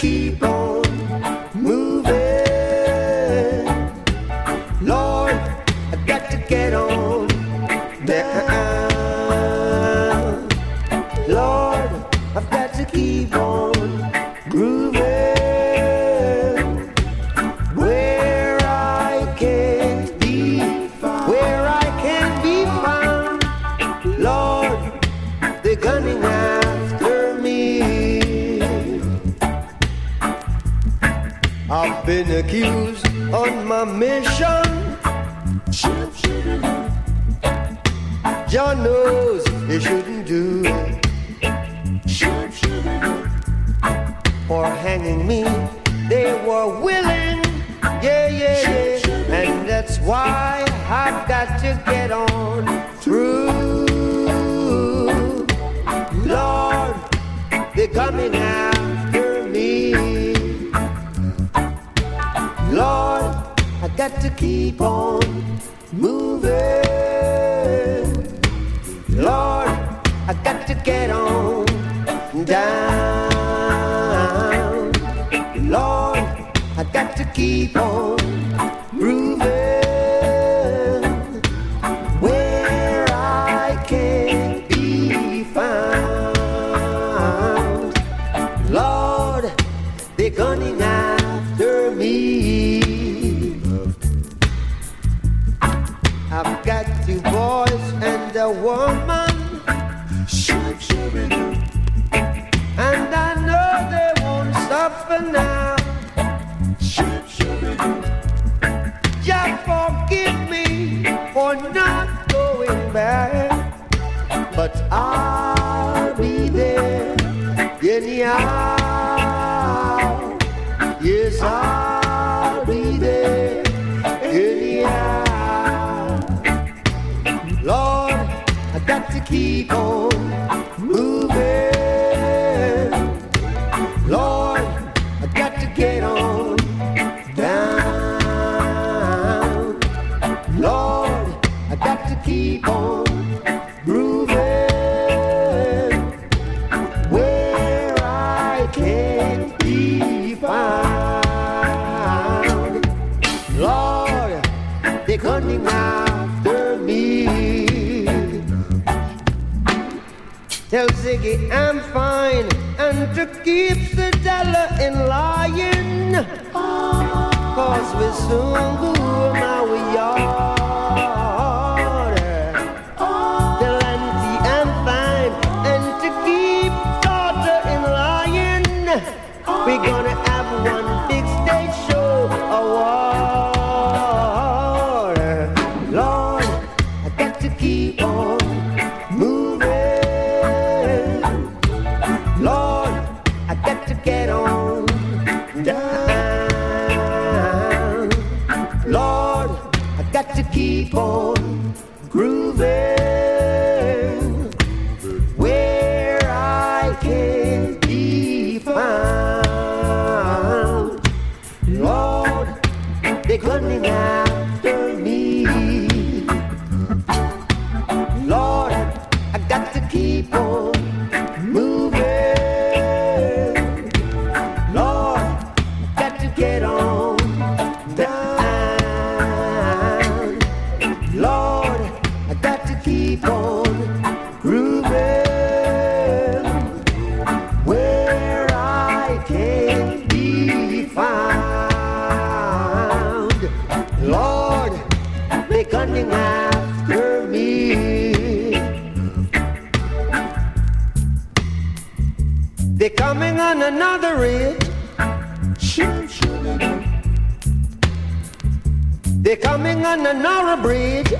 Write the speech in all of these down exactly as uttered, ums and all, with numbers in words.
keep on moving. Lord, I got to get on down. Lord, I've got to keep on grooving. Where I can't be found, where I can't be found, Lord, they're gunning after me. I've been accused on my mission. John knows they shouldn't do it. For hanging me, they were willing. Yeah, yeah, yeah. And that's why I've got to get on through. Lord, they're coming after me. Lord, I got to keep on moving. Lord, I got to get on down. Lord, I got to keep on grooving. Where I can't be found, Lord, they're gunning after me. I've got two boys and a woman, and I know they won't suffer now. Just forgive me for not going back, but I'll be there anyhow. Yes, I'll be there anyhow. Lord, I got to keep on moving. Lord, I got to get on down. Lord, I got to keep on grooving. Where I can't be found, Lord, they're coming after me. Tell Ziggy I'm fine, and to keep the dollar in line, cause we soon go our yard. Tell Auntie I'm fine, and to keep daughter in line, we gonna have one big stage show award. Lord, I got to keep on moving. Lord, I got to get on down. Lord, I got to keep on grooving. Where I can't be found, Lord, they're coming after me. Lord, I got to keep on moving. Lord, I got to get on down. Lord, I got to keep on grooving. Where I can't be found, Lord, they're coming after me. They're coming on another ridge. They're coming on another bridge.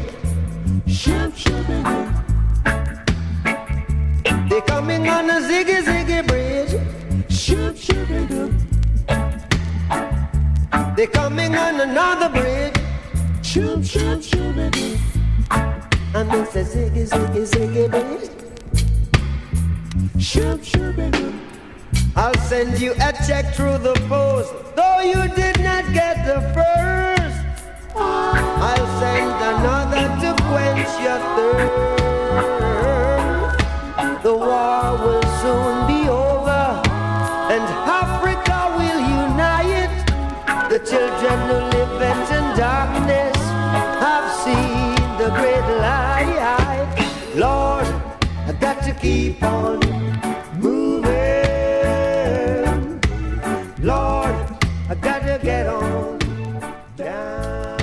They're coming on a ziggy ziggy bridge. They're coming on another bridge. And it's a ziggy ziggy ziggy bridge. I'll send you a check through the post, though you did not get the first. I'll send another to quench your thirst. The war will soon be over, and Africa will children who live in darkness have seen the great light. Lord, I got to keep on moving. Lord, I got to get on down.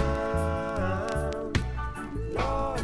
Lord.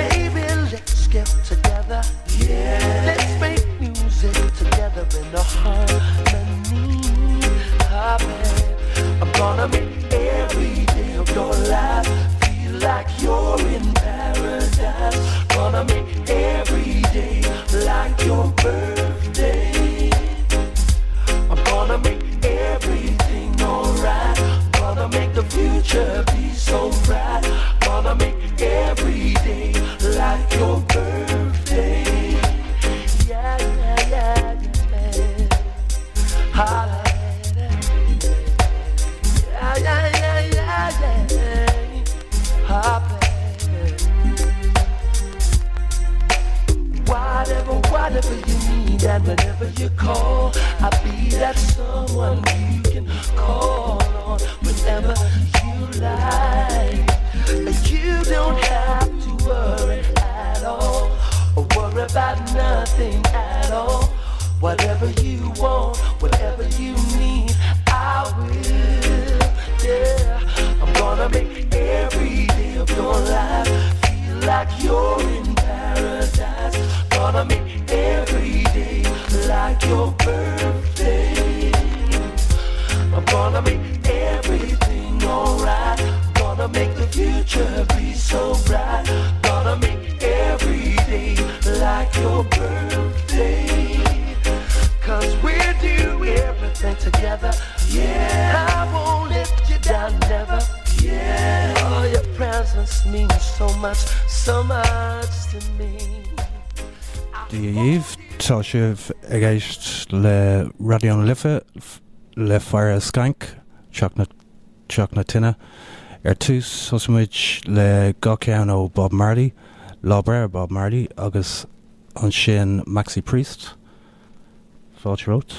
Together in the heart. mean that whenever you call, I'll be that someone you can call on whenever you like. You don't have to worry at all, or worry about nothing at all. Whatever you want, whatever you need, I will, yeah. I'm gonna make every day of your life feel like you're in paradise. Gonna make every day like your birthday. I'm gonna make everything alright. Gonna make the future be so bright. Gonna make every day like your birthday. Cause we're doing everything together. Yeah, I won't let you down, never. Yeah, oh, your presence means so much, so much to me. Díomh tá sibh ag éist le Radion Lifa le Fire Skank teach na teach na tinne ar tús osmuid le gacéan ó Bob Marley, lábréir Bob Marley agus an sin Maxi Priest. Fáilte rót.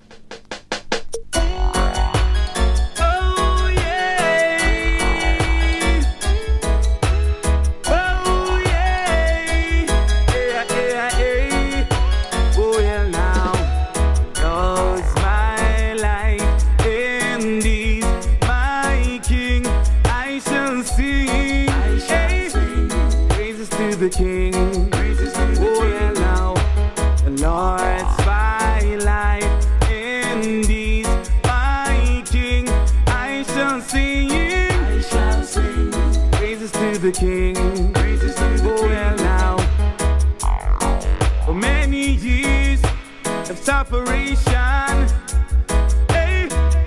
The King, praises to the oh, King. And now the Lord's twilight indeed, my King, I shall sing, I shall sing. Praises to the King, praises to the oh, King. And now for many years of separation, hey,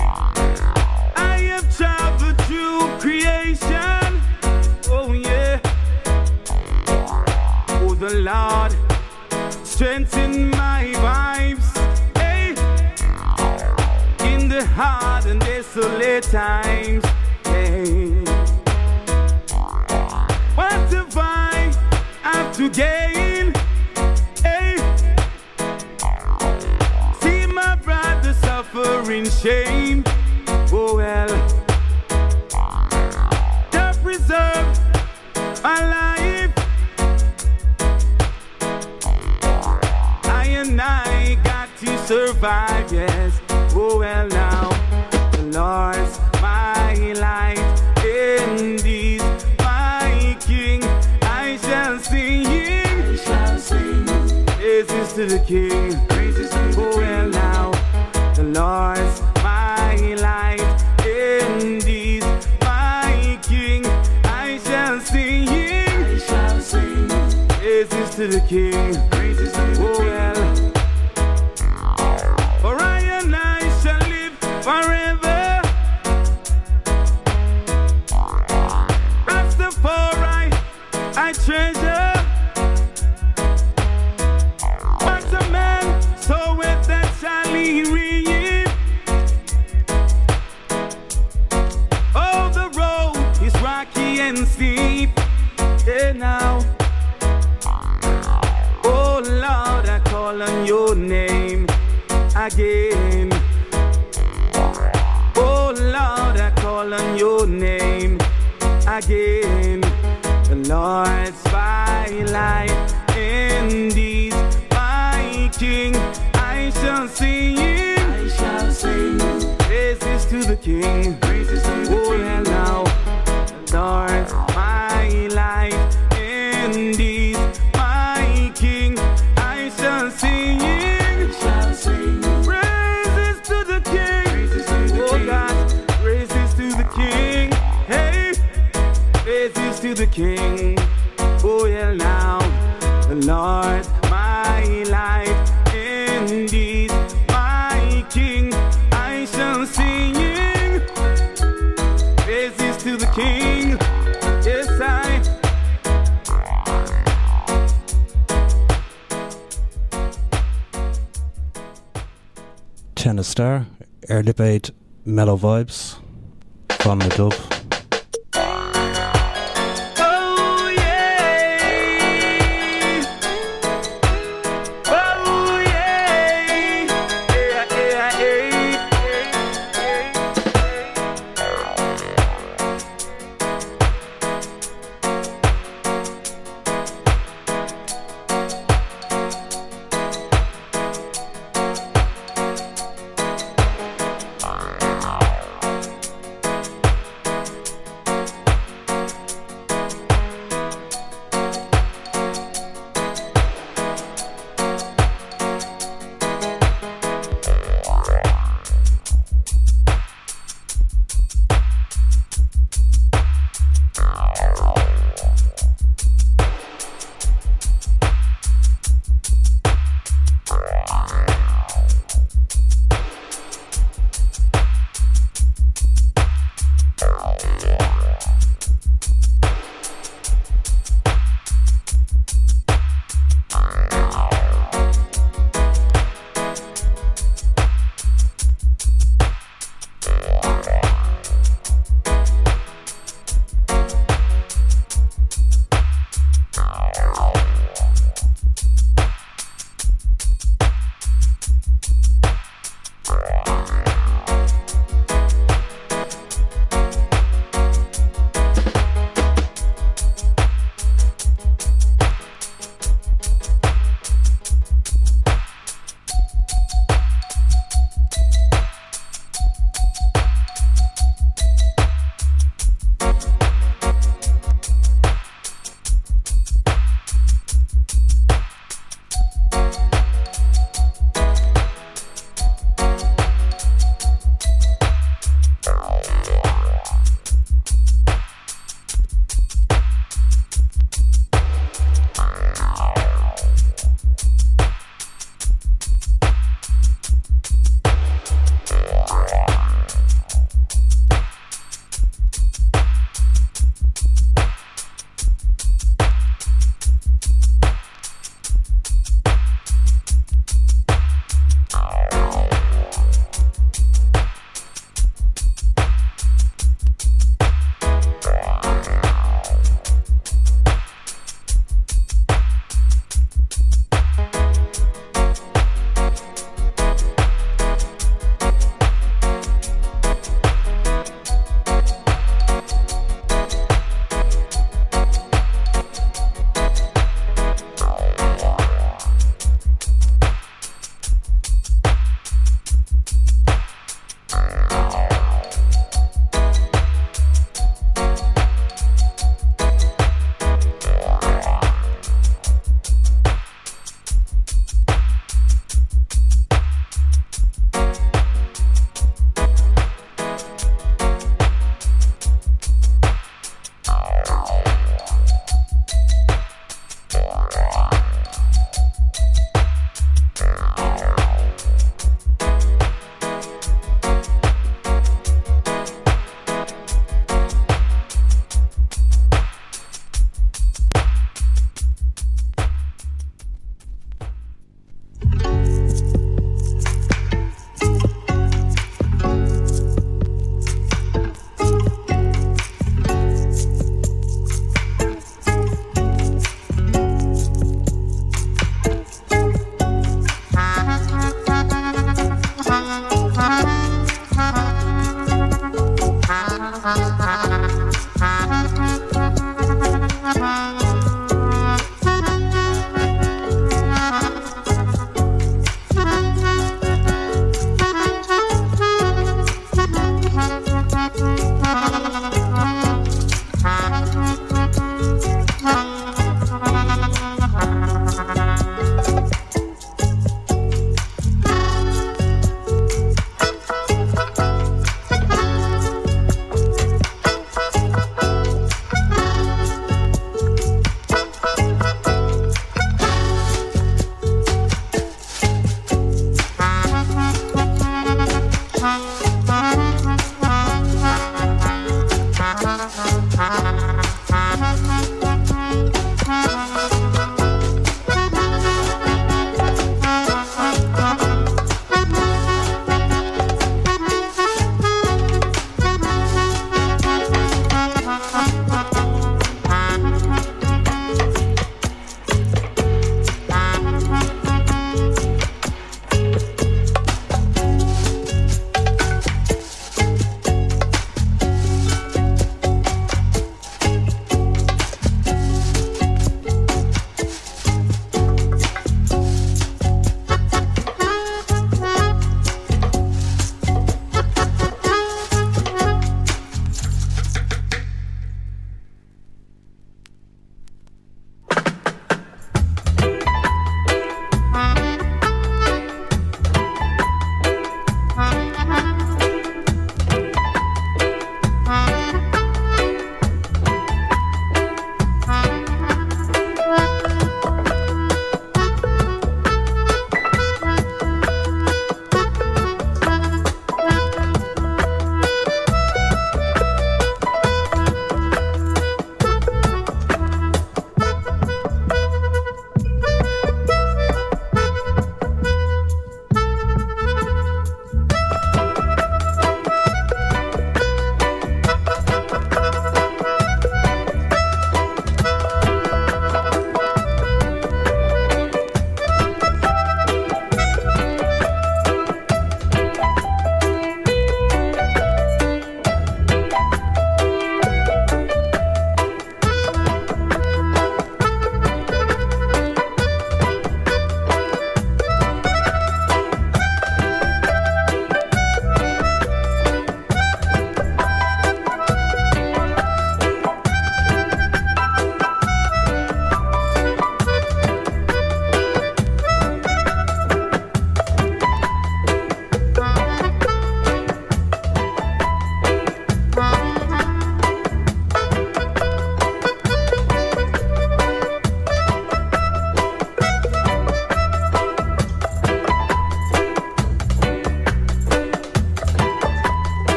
I have traveled through creation. Oh yeah. The Lord strengthen my vibes, hey, in the hard and desolate times, hey. What have I have to gain, hey? See my brother suffer in shame, oh well. To preserve my life, and I got to survive, yes. Oh well now, the Lord's my light, indeed, my King, I shall sing, I shall sing. Praises to the King, praises to the King. Oh well now, the Lord's my light, indeed, my King, I shall sing, I shall sing. Praises to the King, praises to the King. Oh well. For I and I shall live forever. Rastafari, I treasure. What a man soweth, that shall he reap. Oh, the road is rocky and steep. Yeah, now. Oh Lord, I call on your name again. Oh Lord, I call on your name again. The Lord's twilight indeed, my King, I shall sing, I shall sing. Praises to the King, praises to the oh, King. And now the Lord's my light indeed, my King, I shall sing, I shall sing. Praises to the King, praises to the oh King. God, praises to the King, hey, praises to the King. Oh yeah, now the Lord my life indeed, my King, I shall sing. Praises to the King, yes I. Tennis Star, Air Debate, Mellow Vibes, Von the Dub. Oh yeah, oh yeah.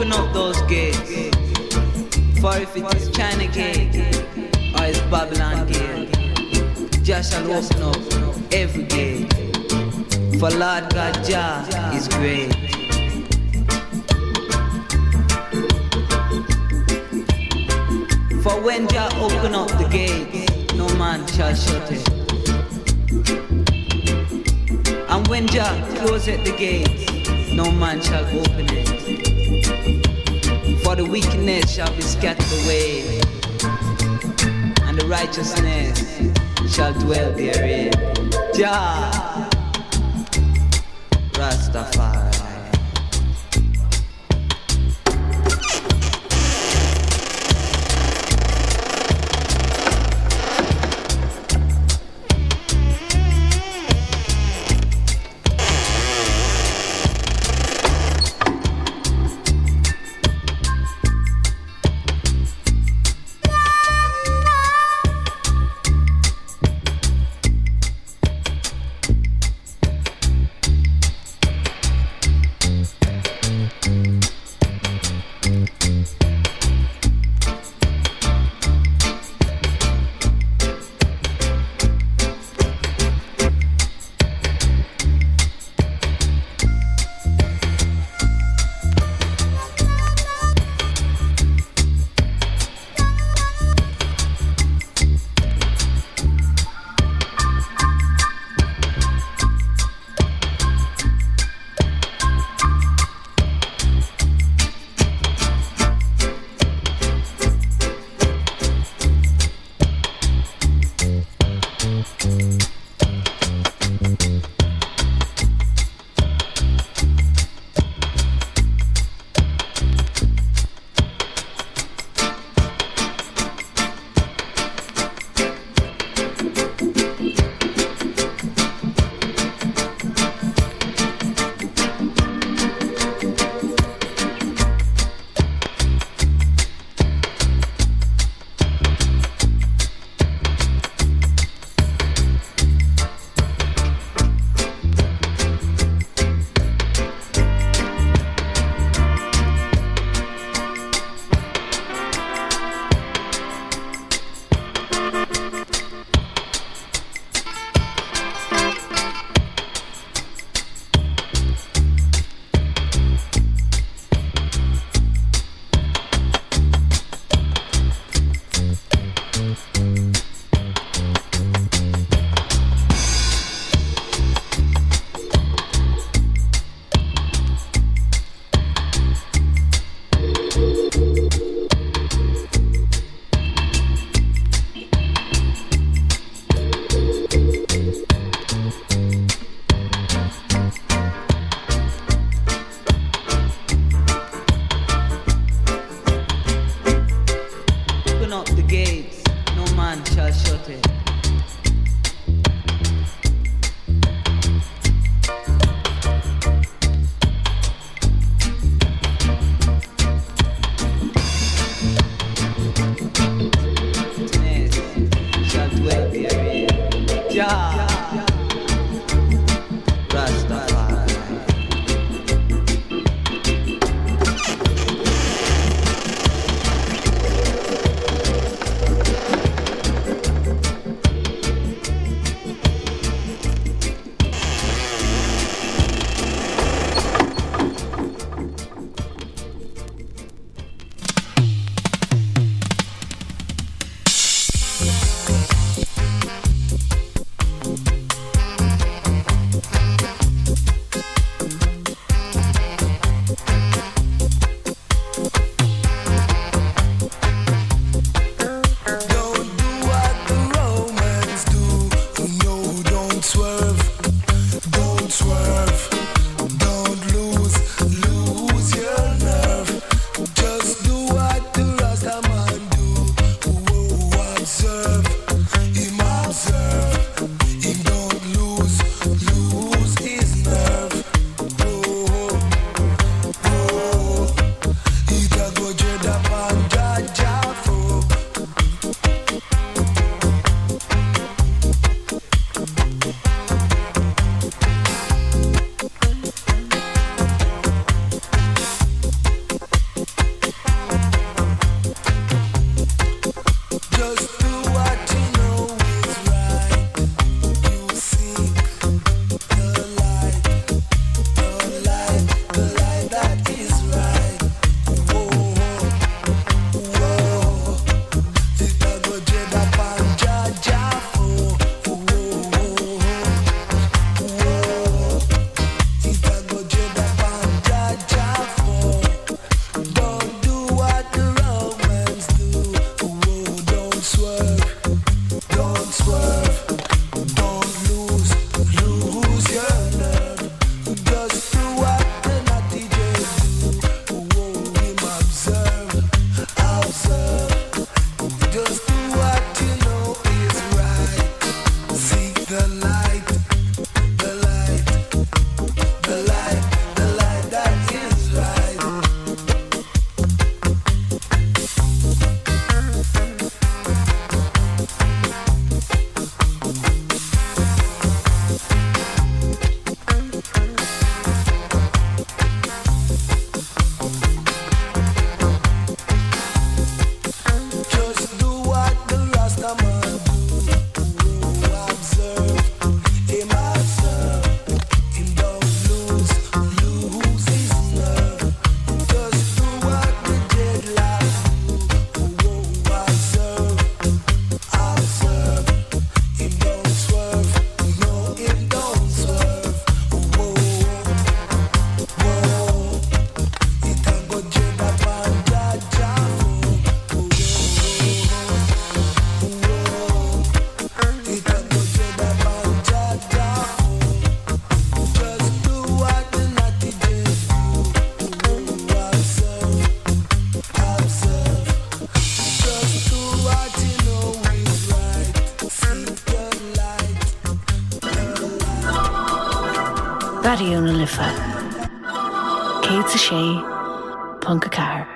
Open up those gates. For if it is China gate or it's Babylon gate, Jah shall open up every gate. For Lord God Jah is great. For when Jah open up the gates, no man shall shut it. And when Jah close at the gates, no man shall open it. For the wickedness shall be scattered away, and the righteousness shall dwell therein. Jah Rastafari. Radio na Lifa. Kate a sé, Punka Car.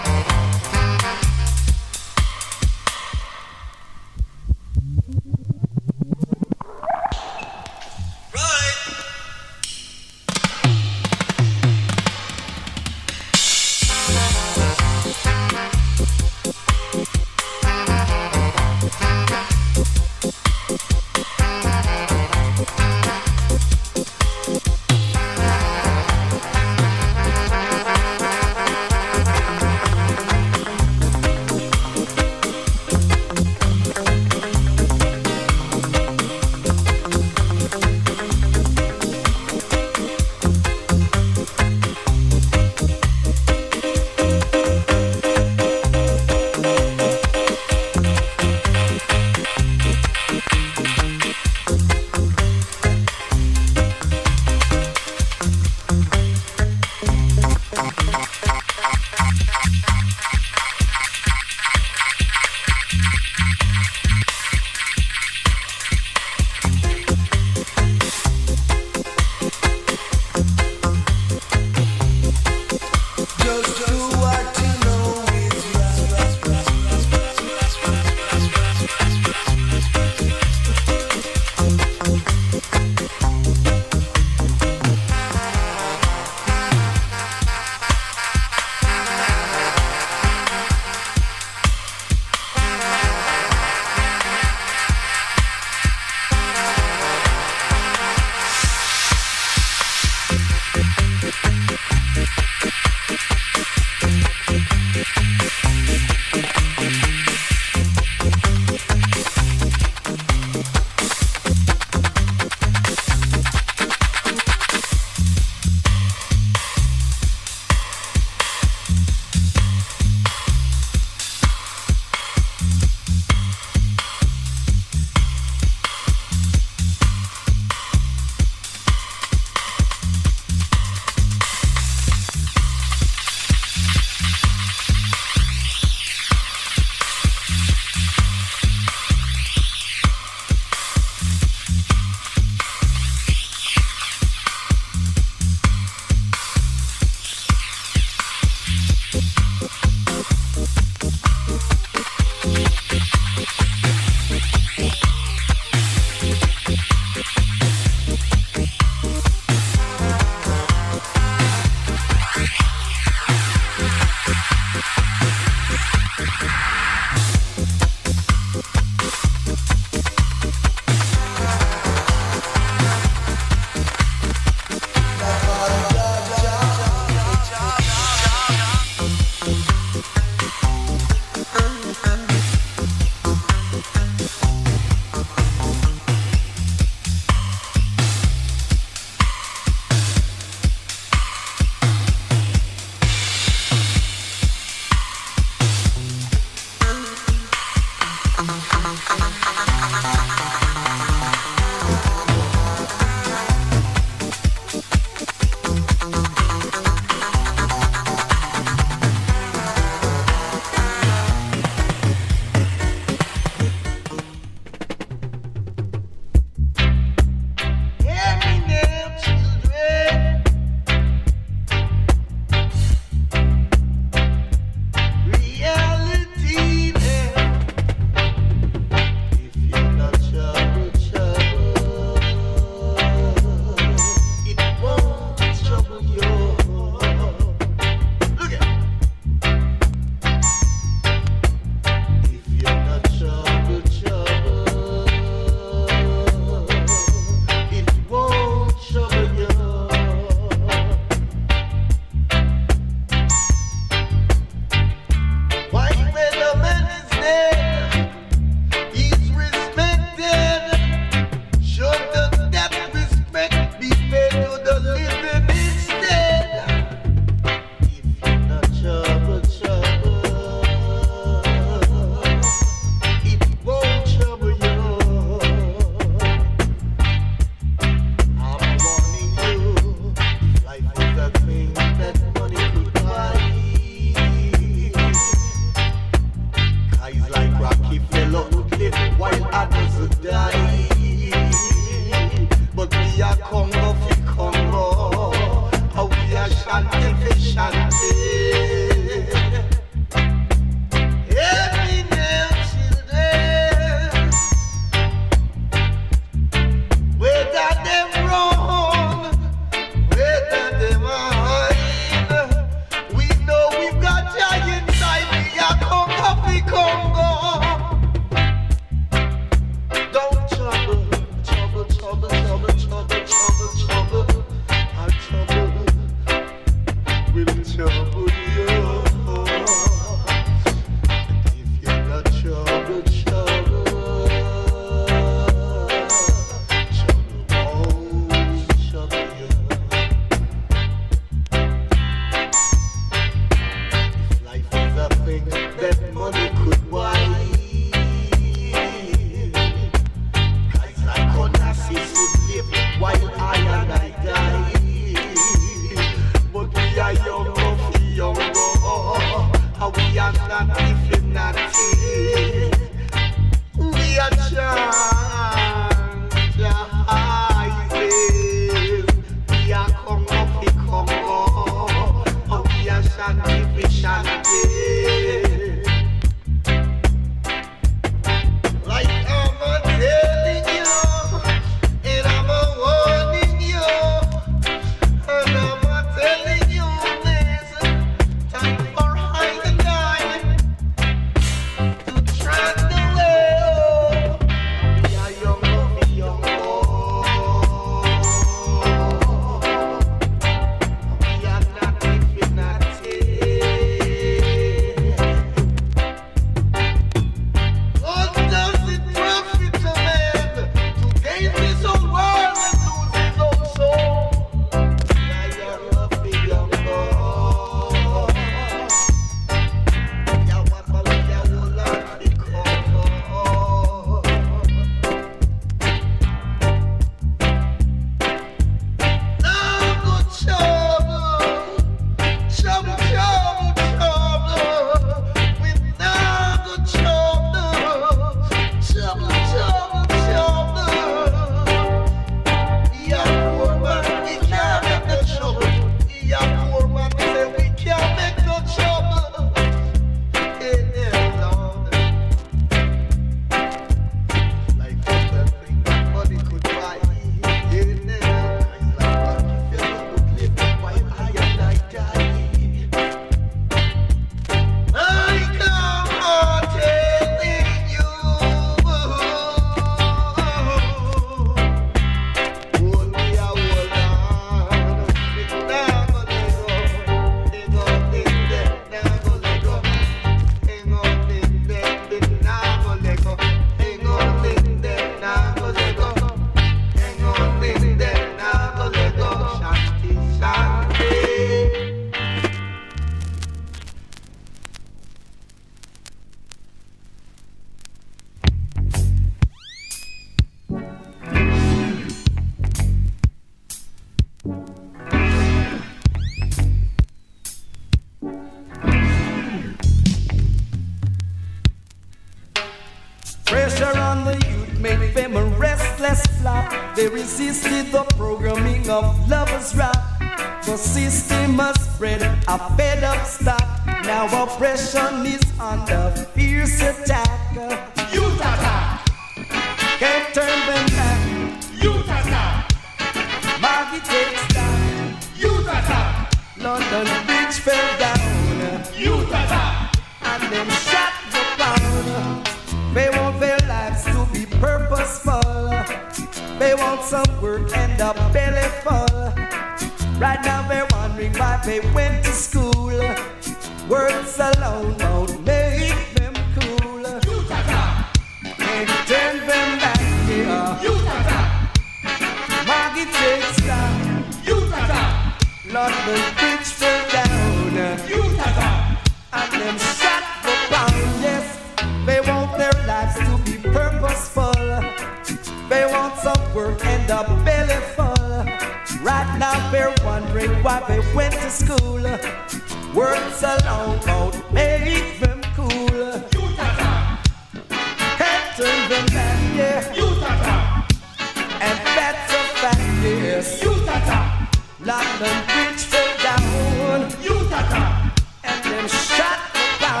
restless flock. They resisted the programming of lovers' rap. The system must spread a fed up stock. Now oppression is under fierce attack. Youth attack. Can't turn them back. Youth attack. Maggie takes down. Youth attack. London Bridge fell down. Youth attack. And them shot the pound. They want their lives to be purposeful. They want some work and a belly full. Right now they're wondering why they went to school. Words alone won't make them cool. Youth attack. Can't turn them back here. Youth attack. Maggie takes down. Youth attack. London Bridge fell down. Youth attack. And them shot for pound. Yes, they want their lives to be purposeful. They want some work and a belly full. Right now they're wondering why they went to school. Words alone won't make them cool. Youth attack. Can't turn them back, yeah. Youth attack. And that's a fact, yes. Youth attack. London Bridge fell down. Youth attack. And them shot the pound.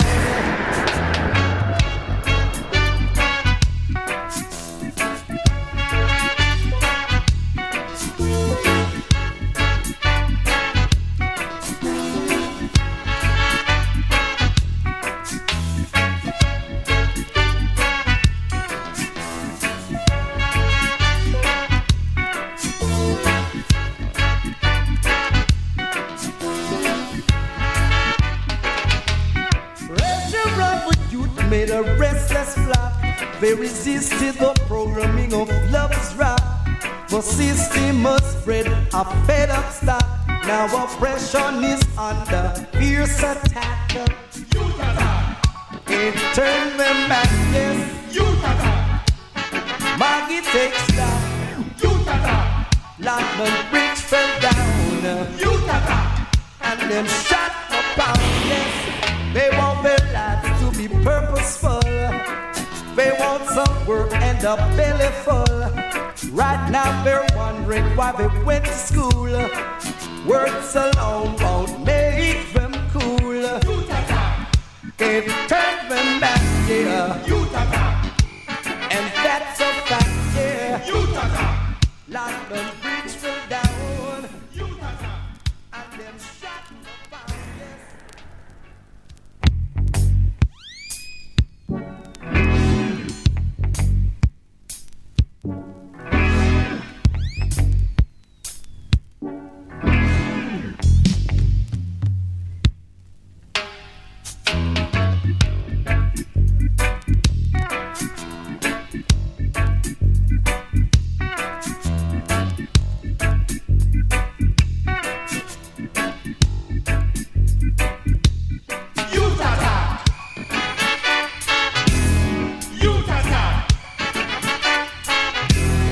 Made a restless flock. They resisted the programming of love's rap. The system must spread a fed up stock. Now oppression is under fierce attack. Youth attack. Can't turn them back, yes. Youth attack. Maggie takes down. Youth attack. London Bridge fell down. Youth attack. And them shot for pound, yes. They want their lives to be purposeful. They want some work and a belly full. Right now they're wondering why they went to school. Words alone won't make them cool. Youth attack. Can't turn them back, yeah. Youth attack. And that's a fact, yeah. Youth attack. London Bridge fell down. Youth attack. And them shot the pound, yes. Youth attack. Youth attack.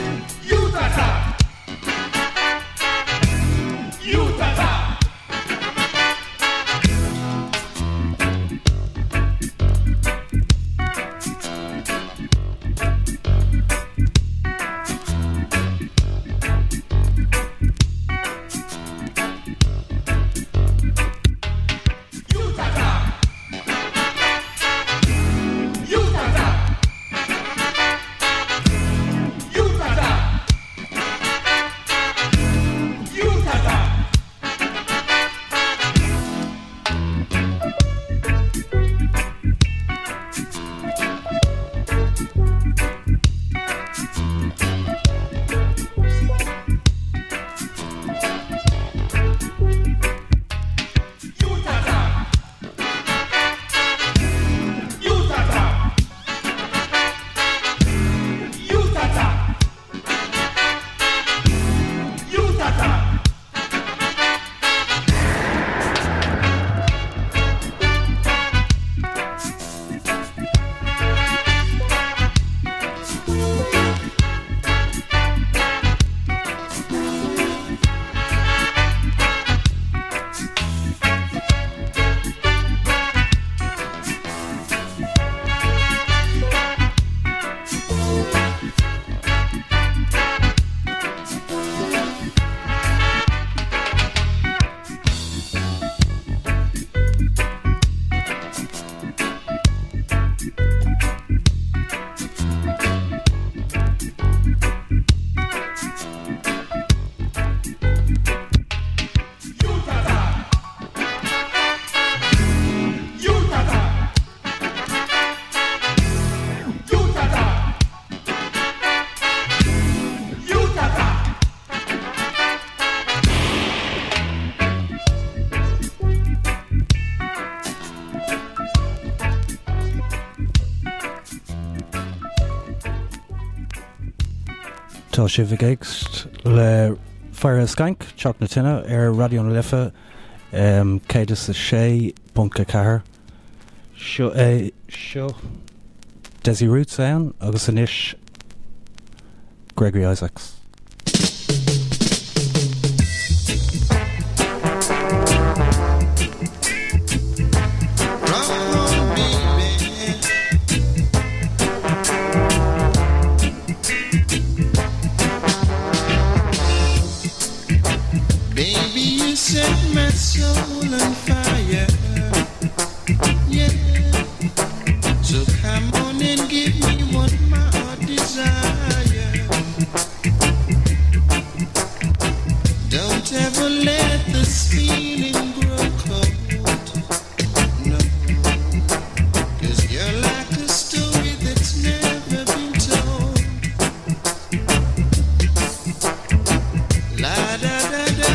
Tá sé bhgéist le Fire a Skank, teach na tine ar Radio na Lifa, um, céad sa sé bunca cahar. Seo é seo Desi Roots ann, agus inis Gregory Isaacs. Set my soul on fire, yeah. So come on and give me what my heart desire. Don't ever let this feeling grow cold, no. 'Cause you're like a story that's never been told. La da da da.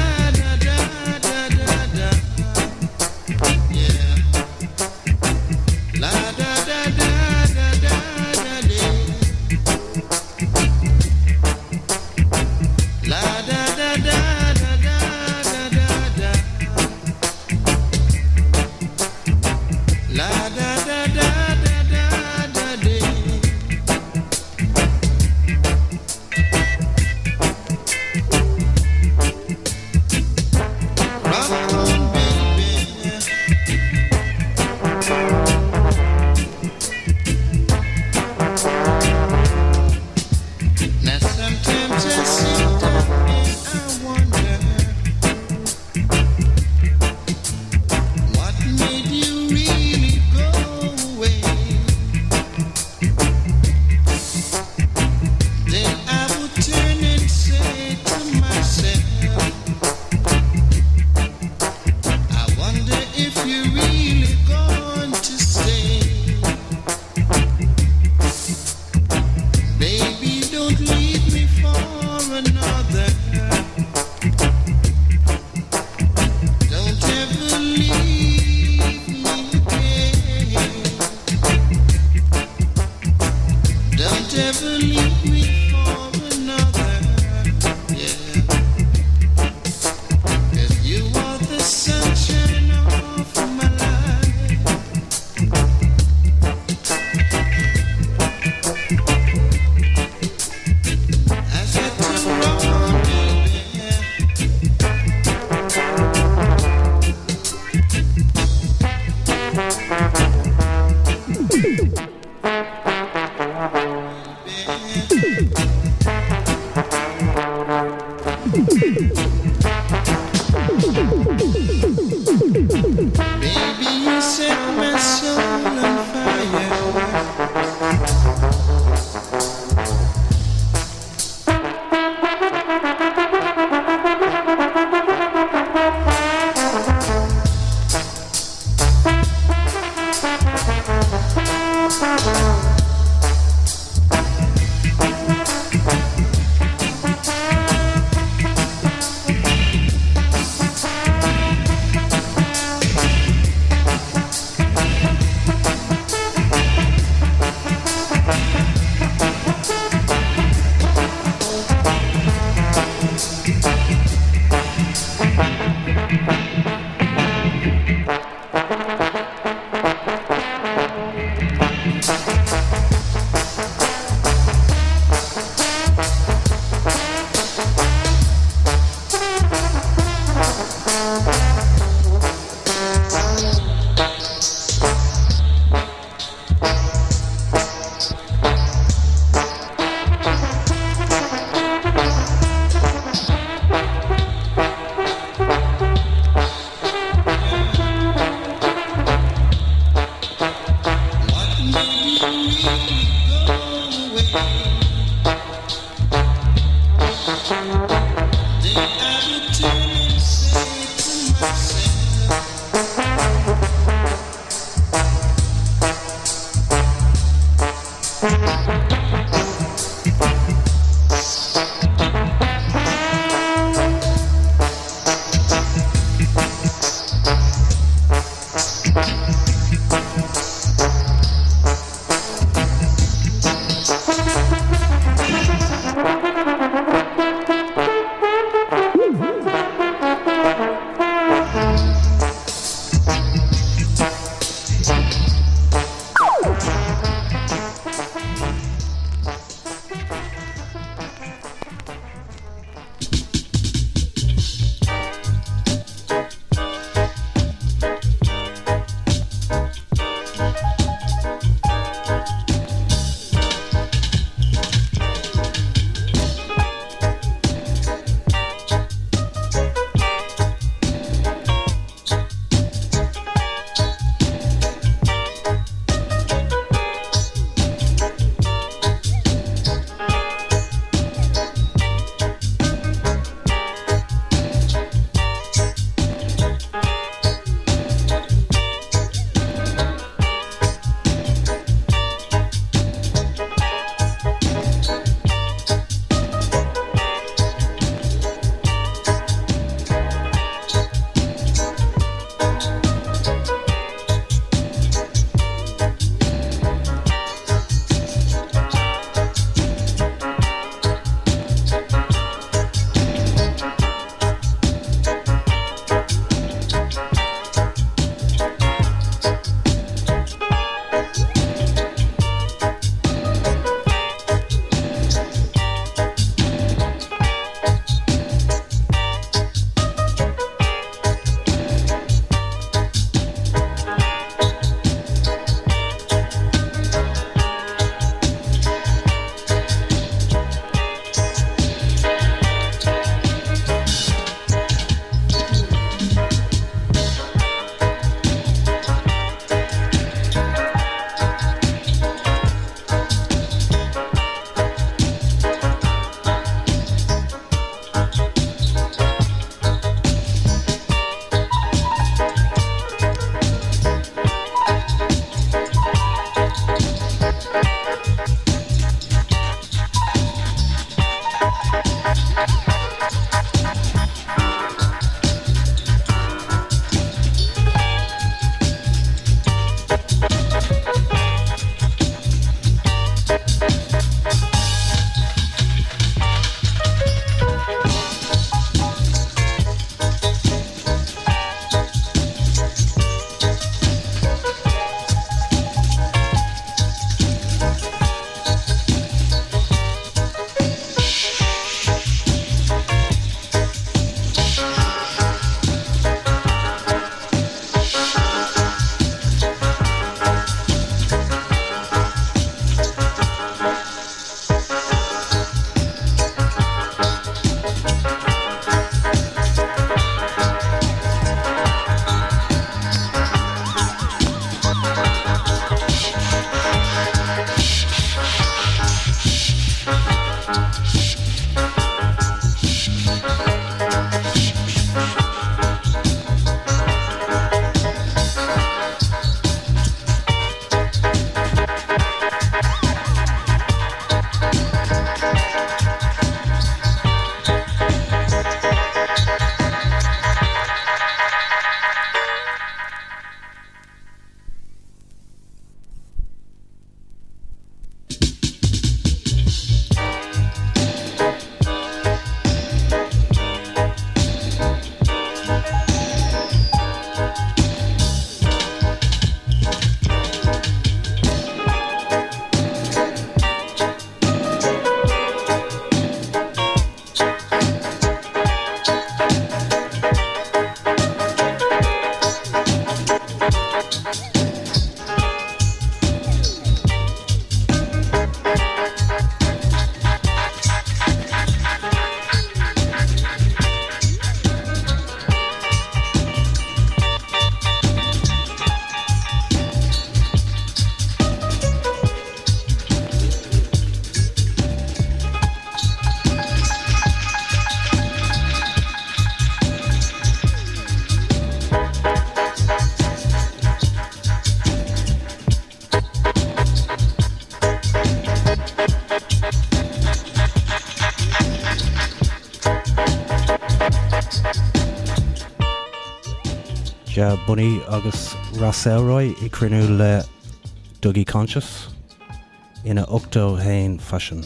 Ja Bunny agus Raselroy I crinú le Dougie Conscious ina Octo Hain fashion.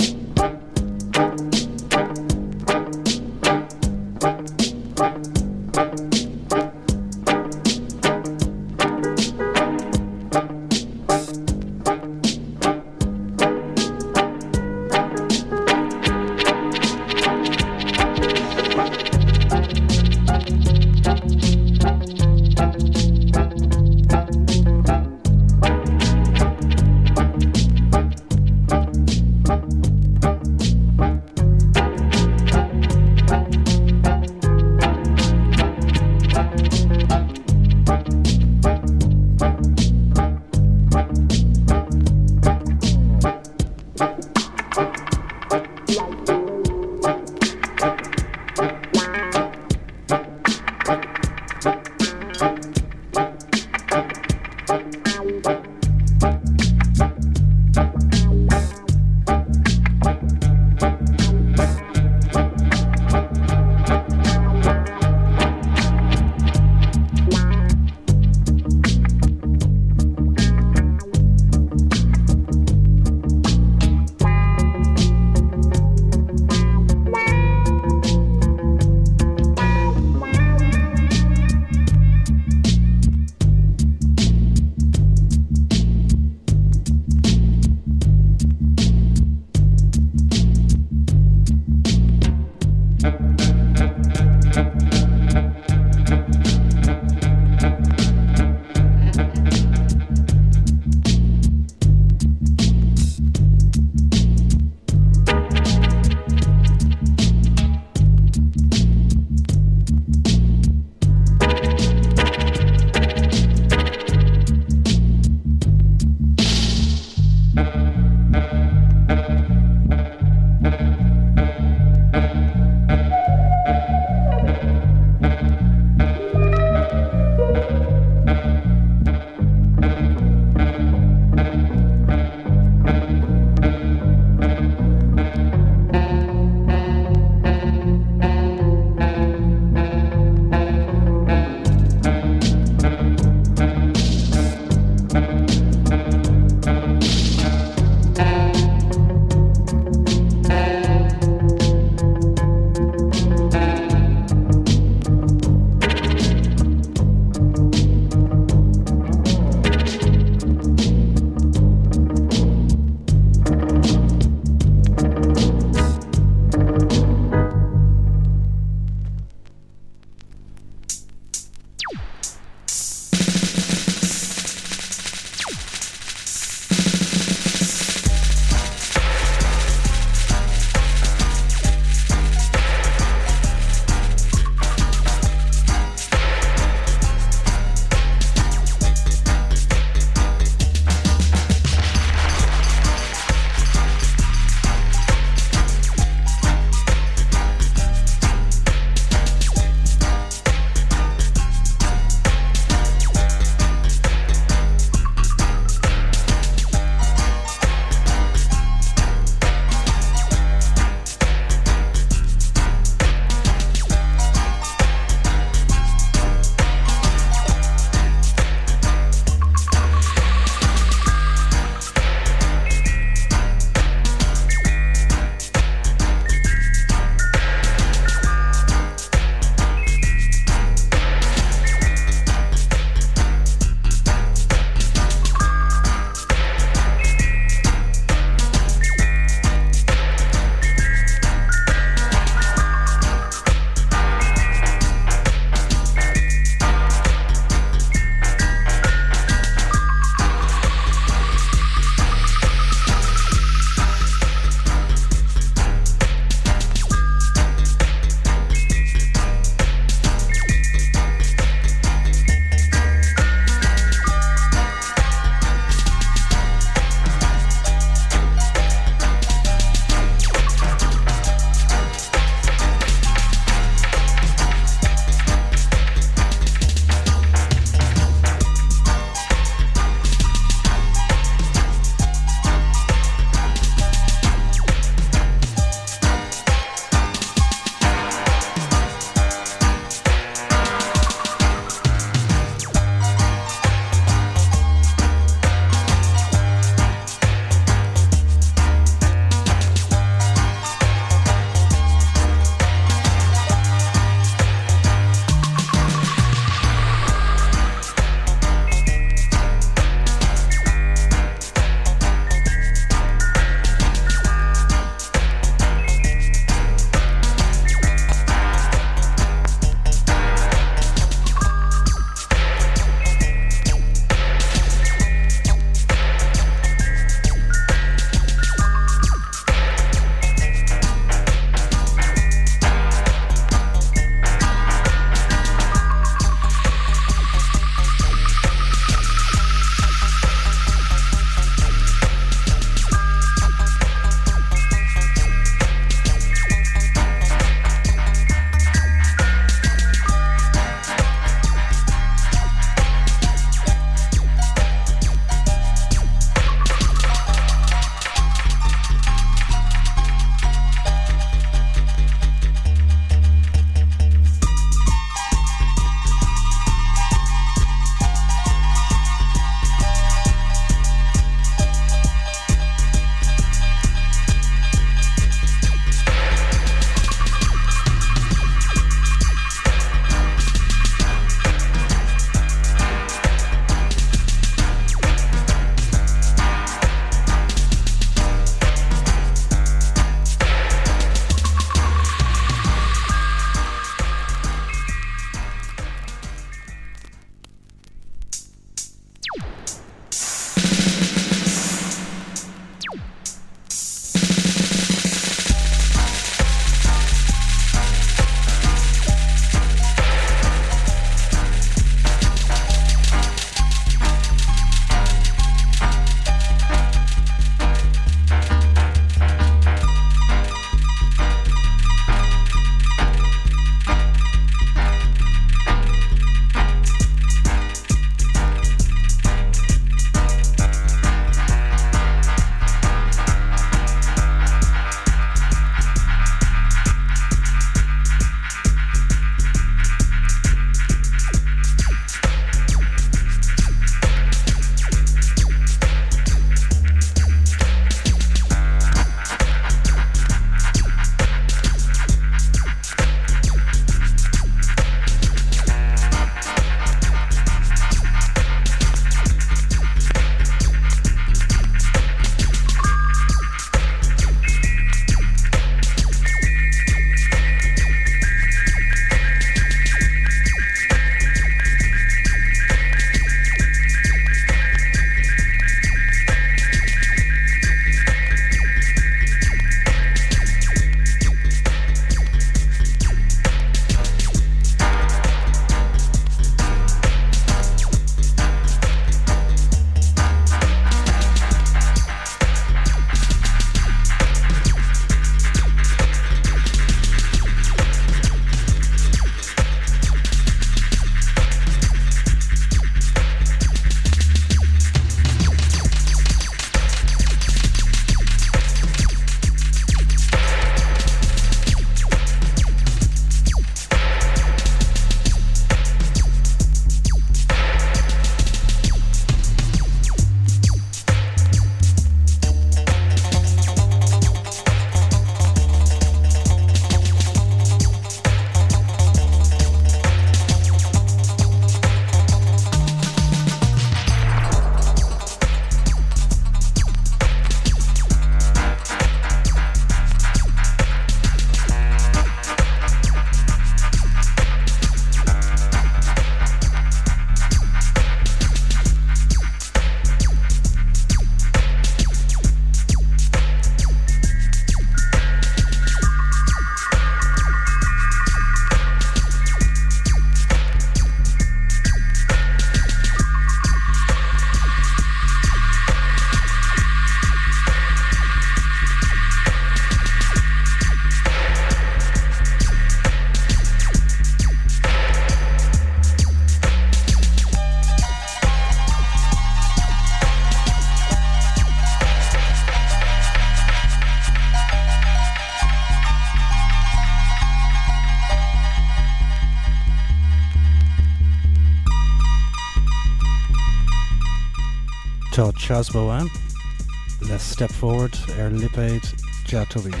Tá Chasbo an, let's step forward, ar lipéid Jatubbies.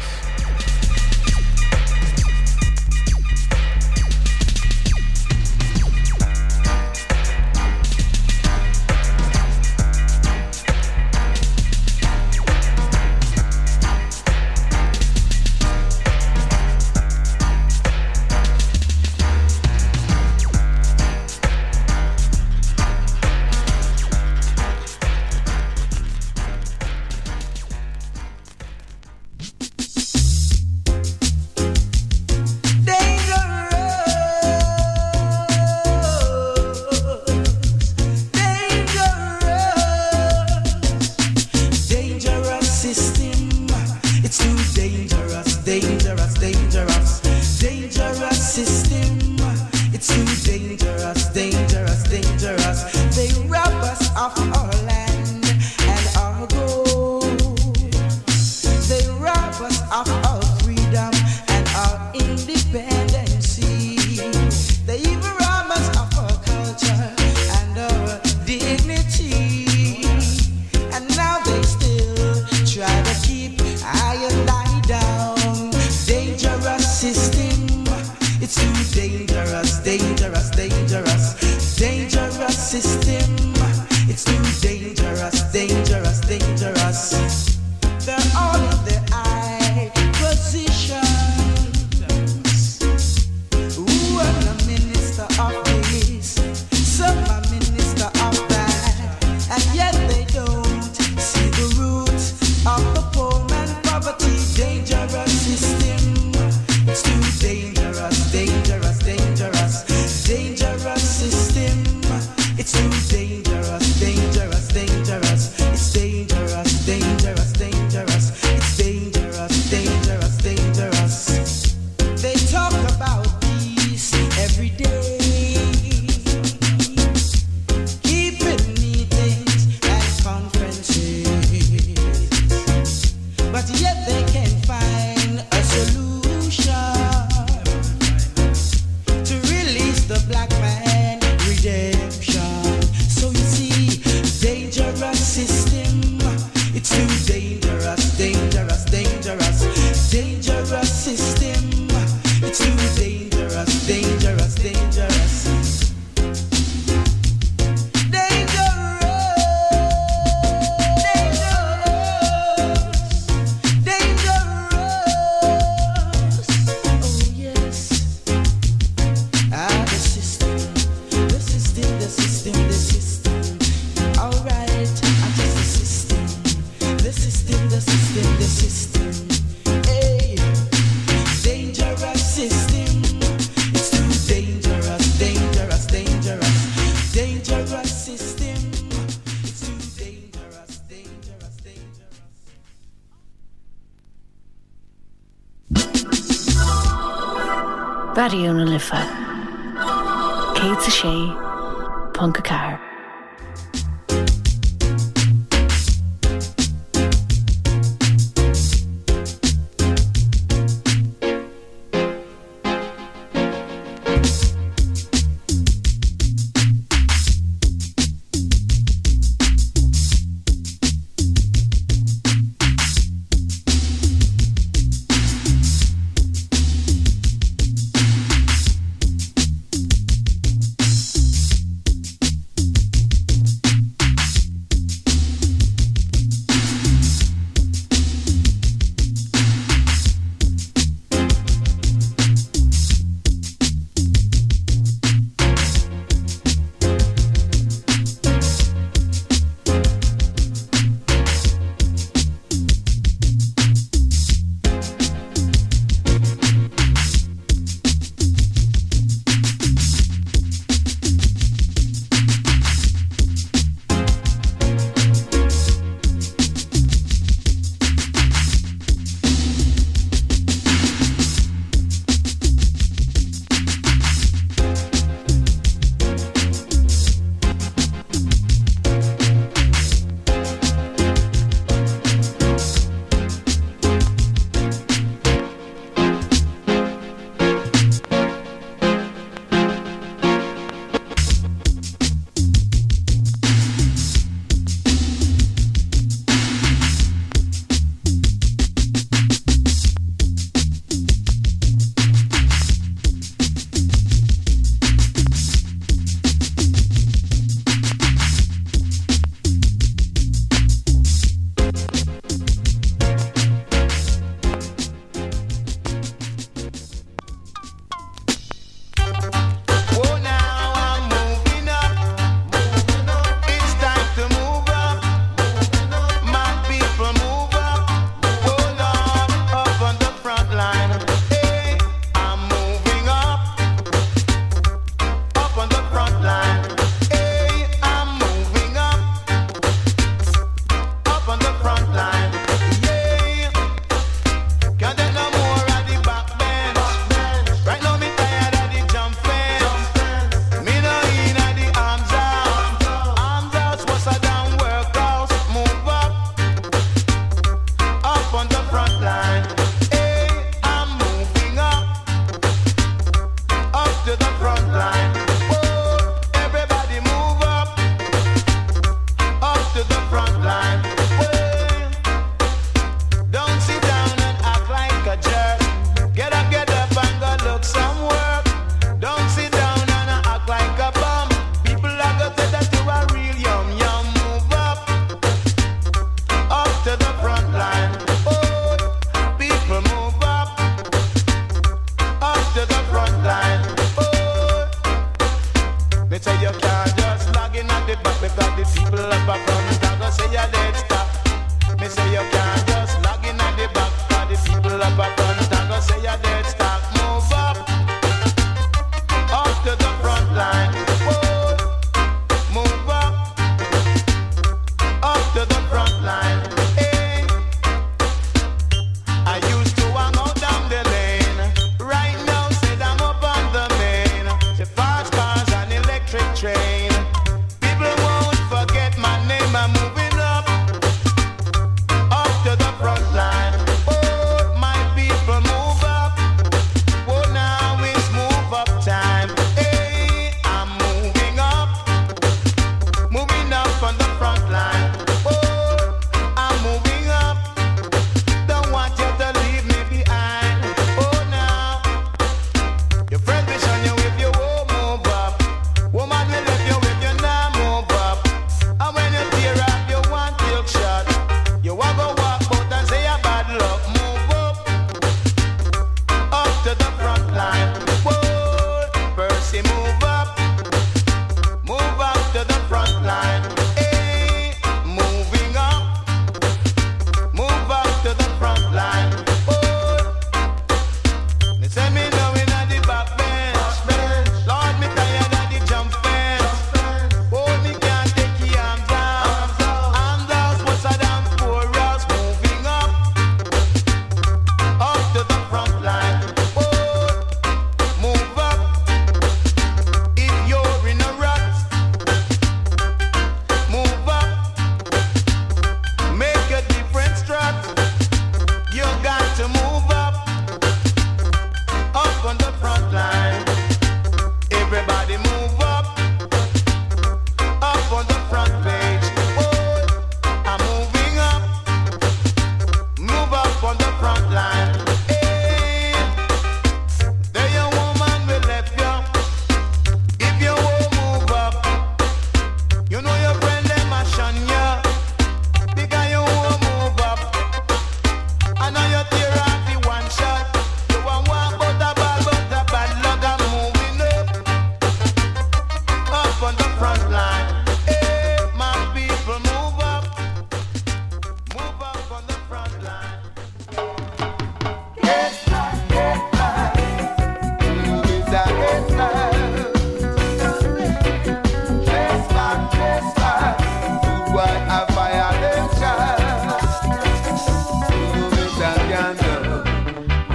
Radio na Lifa. Kate Shay, Punka Car.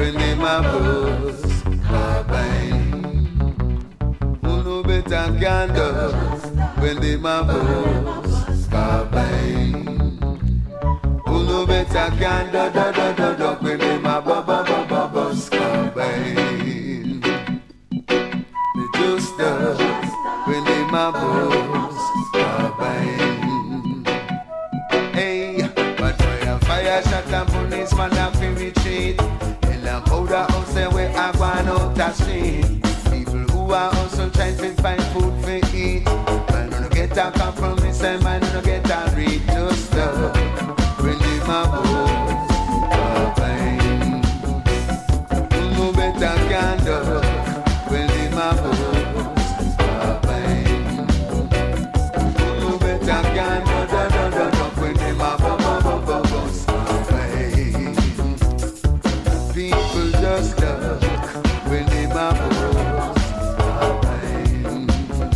when them a bust carbine. Who know better can do when them a bust carbine. Who know better can do do do do do when them a bu bu bu bu bust carbine. Me just do when them a bust carbine. Hey, but fire fire shot and policeman a fi retreat. In a powder house they we a gone out the street. People who are also trying to find food for eat. Man no get a compromise and man no get a read. Just stuff when they my bones carbine. Who know better can do when they my bones carbine. Who know better can do do do do do when they my bones carbine. People just look when they my bones carbine.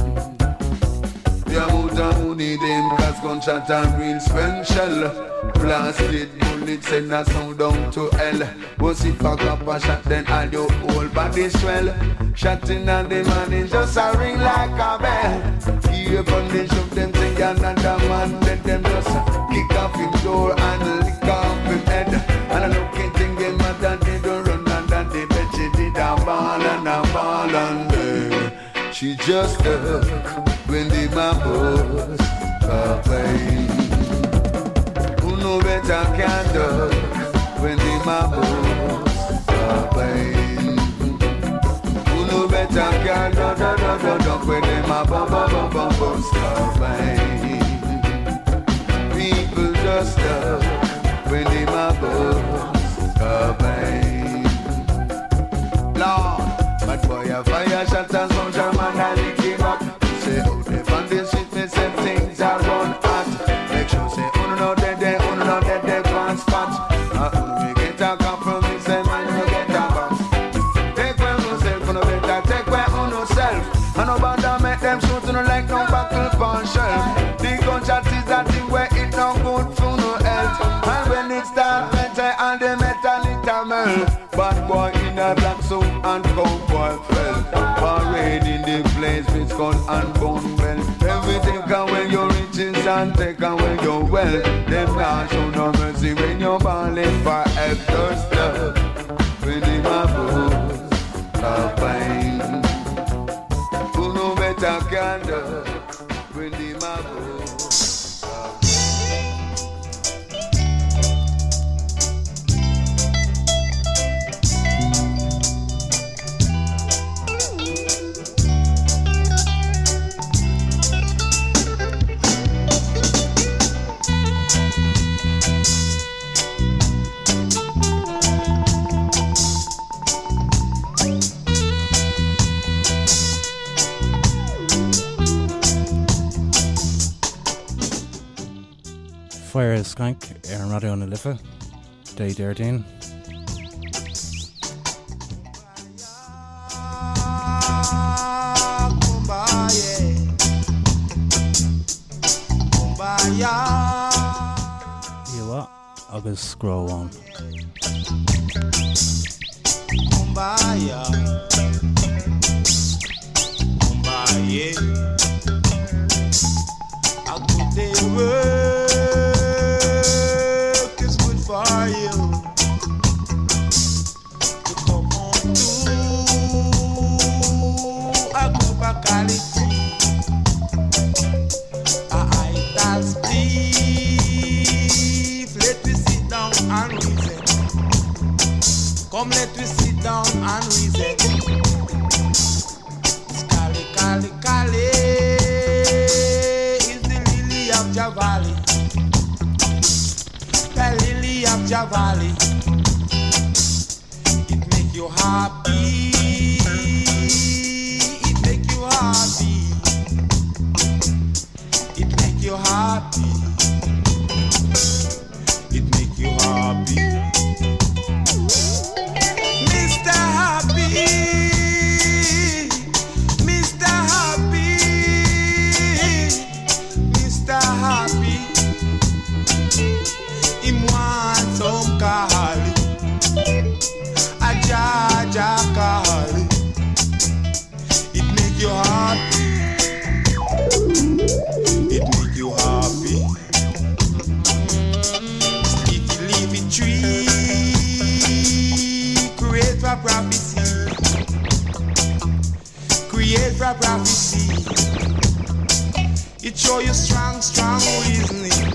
The amount of money them cause gunshot and real special. Blasted bullets send a sound down to hell. Was it fuck up a shot then all your whole body swell. Shotting and the morning just a ring like a bell. Keep on they shoot them thing another man. Let them just kick off him door and lick off him head. And I look at thing them mother they don't run under the bed. She did a ball and a ball and there. She just stuck when the man was carbine. No better can do when the mabos carbine. Who no better can do do do do do when the mabos carbine. People just love when the mabos carbine. Lord, but boy a fire shot and some German and he came up. Say oh they found this shit, me say things are run hot. Make sure say oh no they they now that they can't spot. Uh, we get a compromise and man you get a box. Take well yourself, no better take well on yourself. And no bother make them shoot no like no buckle pan shelf. The gunshot is that thing where it no good for no health. And when it start metal and the metal it a melt. Bad boy in a black suit and cowboy felt. Parade in the place with skull and bone well. Everything can when you're riches and take away your wealth. Them not show no mercy when you're balling for help. Just love when they my boots carbine. Who know better can do when they my boots carbine. Fire Skank ar an radio na Lifa, Day Dardine. Iwa agus scroll on. Kumbaya, Kumbaya, a good day work is good for you. To come on to a good locality, a high Steve, let me sit down and reason. Come let me sit down and reason. Scally, Cali, Cali is the lily of Javali. The lily of Javali. It make you happy. It make you happy. It make you happy. It make you happy. Mister Happy, Mister Happy, Mister Happy, him want some Cali. A a prophecy. It show you strong, strong reasoning.